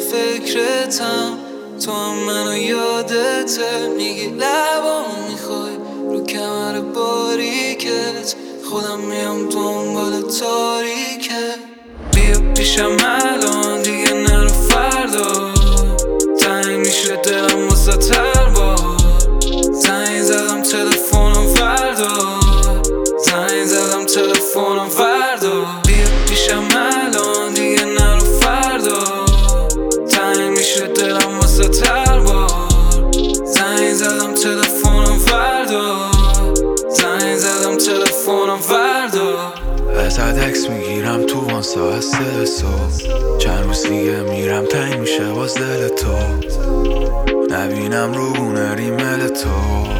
فکرتم، تو هم منو یادته. میگی لبامو میخوای رو کمر باریکت، خودم میام دنبال تاریکت. بیا پیشم الان دیگه نرو فردا، تنگ میشه دلم واسه تر با. زنگ زدم تلفنم وردار، زنگ زدم تلفنم وردار. بیا پیشم الان دیگه نرو فردا، تنگ میشه دلم واسه تر با. زنگ زدم تلفنم وردار، زنگ زدم تلفنم وردار. ازت عکس میگیرم تو وان ساعت 3 صبح، چند روز دیگه میرم تنگ میشه باز دل تو، نبینم رو گونه ریمل تو.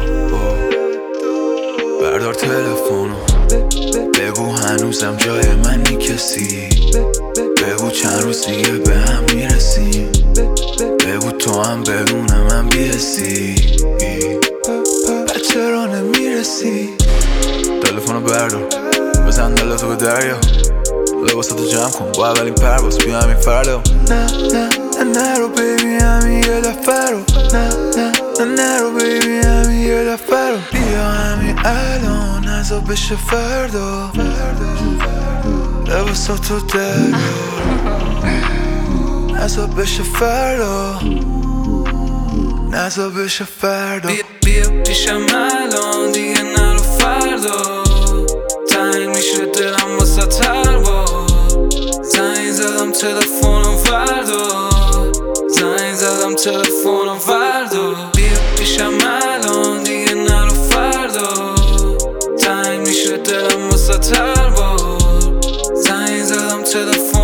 بردار تلفنو بگو هنوزم جای منی کسی، بگو چند روز دیگه به هم میرسیم، بگو تو هم بدون من بیرسی. چرا نمیرسی؟ تلفنو بردار بزن دلتو به دریا، لباساتو جمع کن با اولین پرواز بیا همین فردا. نه نرو بیبی همین یه دفعه رو، نه نرو بیبی همین یه دفعه رو. بیا همین الان نزا بشه فردا، لباساتو دریا نزا بشه فردا، نزا بشه فردا. بیا پیشم الان دیگه نرو فردا، تنگ میشه دلم واسه تر با. زنگ زدم تلفنم وردار، زنگ زدم تلفنم وردار. بیا پیشم الان دیگه نرو فردا، تنگ میشه دلم واسه تر با. زنگ زدم تلفنم